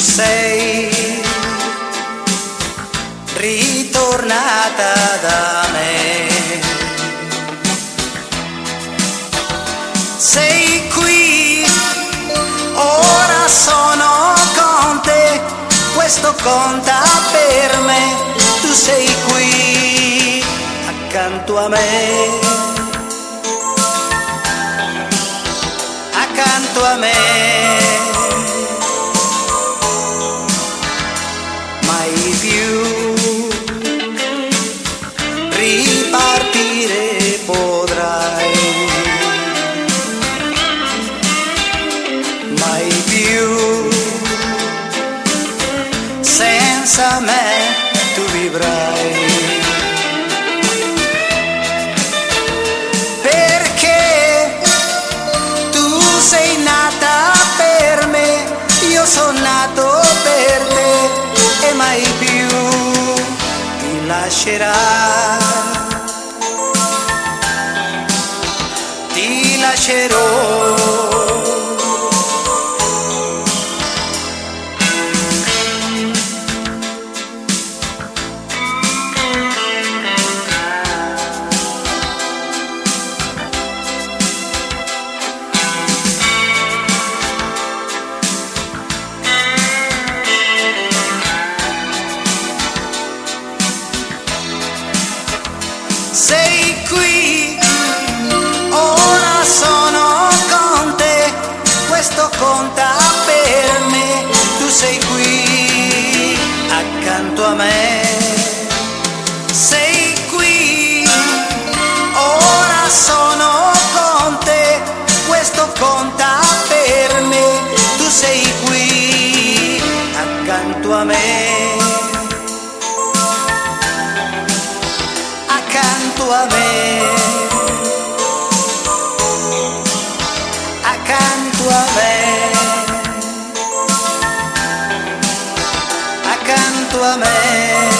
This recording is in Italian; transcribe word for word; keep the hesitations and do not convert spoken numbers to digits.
sei ritornata da me, sei qui, ora sono con te, questo conta per me, tu sei qui accanto a me, accanto a me. Mai più ripartire potrai, mai più senza me tu vivrai, perché tu sei nata per me, io sono nato per te e mai più ti lascerà, ti lascerò. Sei qui, ora sono con te, questo conta per me, tu sei qui accanto a me. Sei qui, ora sono con te, questo conta per me, tu sei qui accanto a me. Accanto a me, accanto a me, accanto a me.